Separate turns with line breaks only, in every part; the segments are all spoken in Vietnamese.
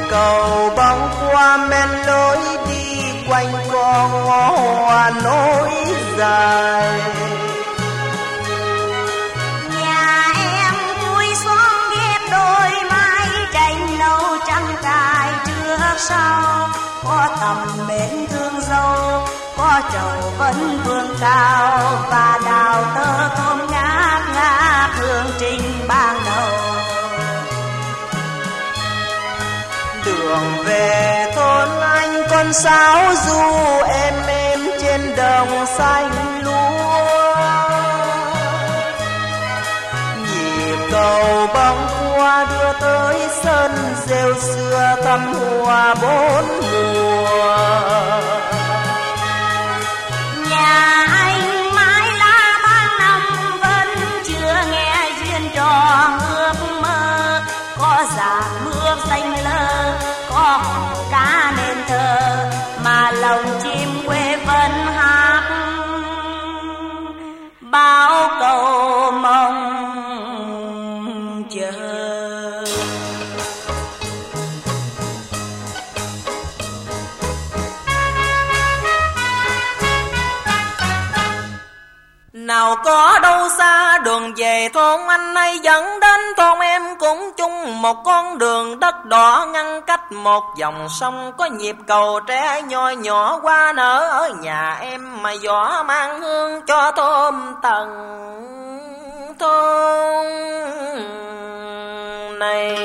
cầu băng qua men lối đi quanh con ngõ hoa nối dài.
Nhà em vui xoan ghép đôi mái tranh nâu trắng cài trước sau, có thầm mến thương dâu, có trầu vẫn vương cao và đào tơ thơm ngát ngát hương trình ban đầu.
Đường về thôn anh con sáo du êm trên đồng xanh lúa, nhịp cầu băng qua đưa tới sân rêu xưa thắm hoa bốn mùa.
Nhà anh mãi lá tháng năm vẫn chưa nghe duyên trò ước mơ, có giạt mưa xanh lơ, có hồ cá nên thơ, mà lòng chim quê vẫn hát bao câu mong chờ.
Nào có đâu xa đường về thôn anh hay dẫn đến thôn em cũng chung một con đường đất đỏ ngăn cách một dòng sông, có nhịp cầu tre nhỏ nhỏ qua nở ở nhà em mà gió mang hương cho thơm tầng thôn này.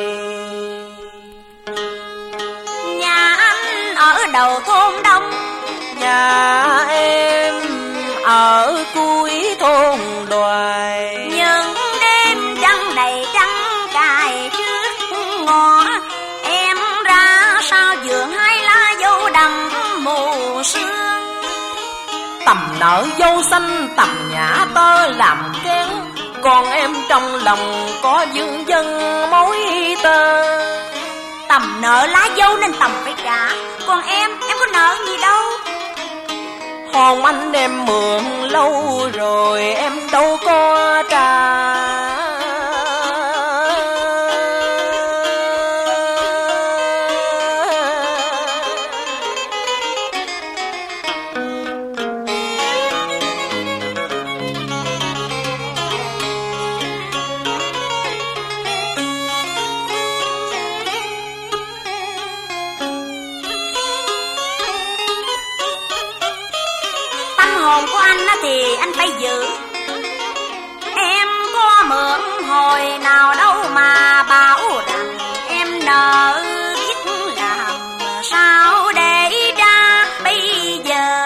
Nhà anh ở đầu thôn đông,
nhà em ở cuối thôn Đoài.
những đêm trăng đầy trắng cài trước ngõ, em ra sao vườn hai lá dâu đầm mù sương.
Tầm nở dâu xanh tầm nhã tơ làm kén, còn em trong lòng có dương dân mối tơ.
Tầm nợ lá dâu nên tầm phải trả, còn em có nợ gì đâu.
Hôn anh em mượn lâu rồi em đâu có trả.
Hồn của anh thì anh phải giữ, em có mượn hồi nào đâu mà bảo rằng em nợ, biết làm sao để ra bây giờ.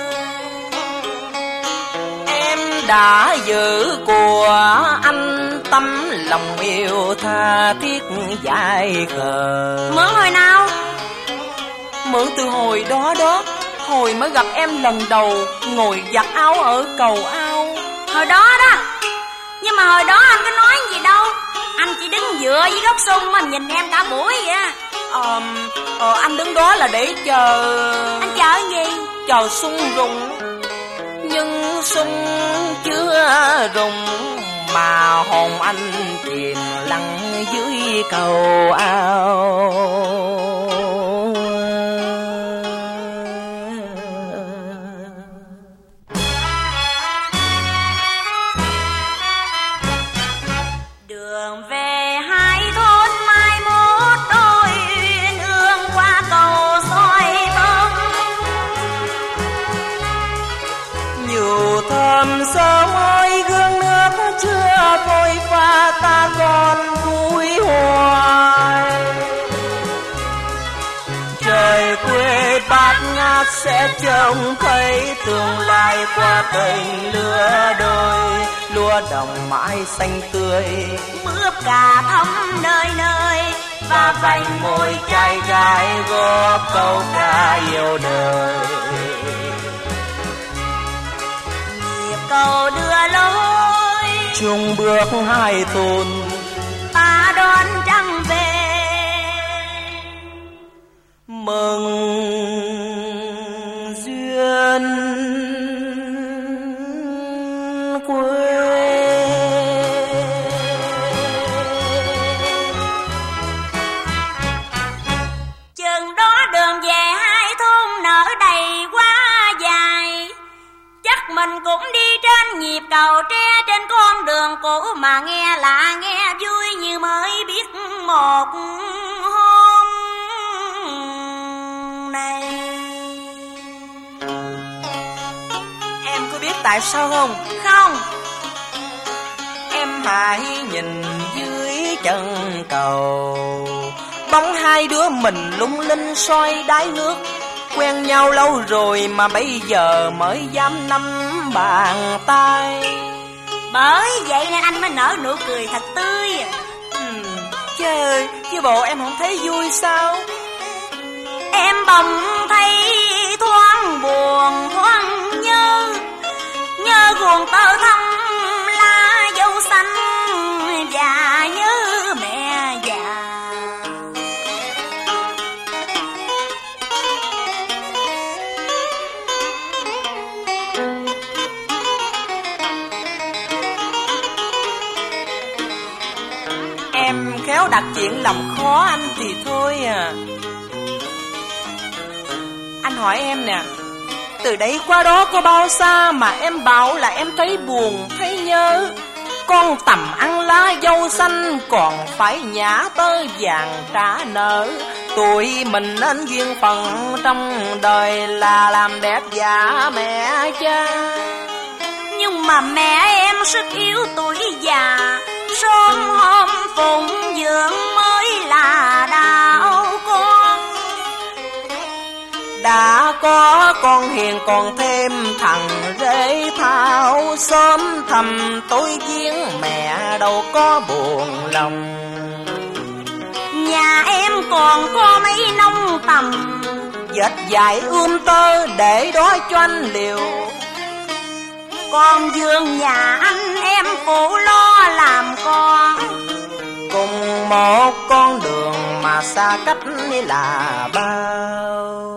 Em đã giữ của anh tâm lòng yêu tha thiết dài khờ.
Mượn hồi nào?
Mượn từ hồi đó đó, hồi mới gặp em lần đầu ngồi giặt áo ở cầu ao.
Hồi đó đó, nhưng mà hồi đó anh có nói gì đâu, anh chỉ đứng dựa với gốc sung mà nhìn em cả buổi vậy á.
Anh đứng đó là để chờ.
Anh chờ gì?
Chờ sung rụng, nhưng sung chưa rụng mà hồn anh chìm lặng dưới cầu ao.
Đường về hai thôn mai mốt đôi uyên ương qua cầu soi bóng.
Nhiều thầm sớm ơi gương nước chưa vội pha ta còn vui hoài. Trời quê bát ngát sẽ trông thấy tương lai qua kênh lứa đôi. Lúa đồng mãi xanh tươi,
Mướp cà thắm nơi nơi
và vành môi trai gái góp câu ca yêu đời.
nhịp cầu đưa lối,
chung bước hai thôn
ta đón trăng về.
Mừng duyên quê.
mình cũng đi trên nhịp cầu tre, trên con đường cũ mà nghe lạ nghe vui như mới biết một hôm này.
Em có biết tại sao không?
Không.
Em hãy nhìn dưới chân cầu, bóng hai đứa mình lung linh soi đáy nước. Quen nhau lâu rồi mà bây giờ mới dám nắm bàn tay.
Bởi vậy nên anh mới nở nụ cười thật tươi.
Chứ ơi, chứ bộ em không thấy vui sao?
Em bỗng thấy thoáng buồn thoáng nhớ, nhớ guồng tơ thắm lá dâu xanh và nhớ mẹ già.
Em khéo đặt chuyện làm khó anh thì thôi à. Anh hỏi em nè, từ đây qua đó có bao xa mà em bảo là em thấy buồn, thấy nhớ. Con tầm ăn lá dâu xanh còn phải nhả tơ vàng trả nợ. Tụi mình nên duyên phận trong đời là làm đẹp giả mẹ cha.
Nhưng mà mẹ em sức yếu tuổi già, sớm hôm phụng dưỡng mới là đạo con.
Đã có con hiền còn thêm thằng rể thao, sớm thầm tối giếng mẹ đâu có buồn lòng.
Nhà em còn có mấy nông tầm,
dệt dài tơ để đó cho anh liều.
con dương nhà anh em phụ lo làm con.
Cùng một con đường mà xa cách là bao.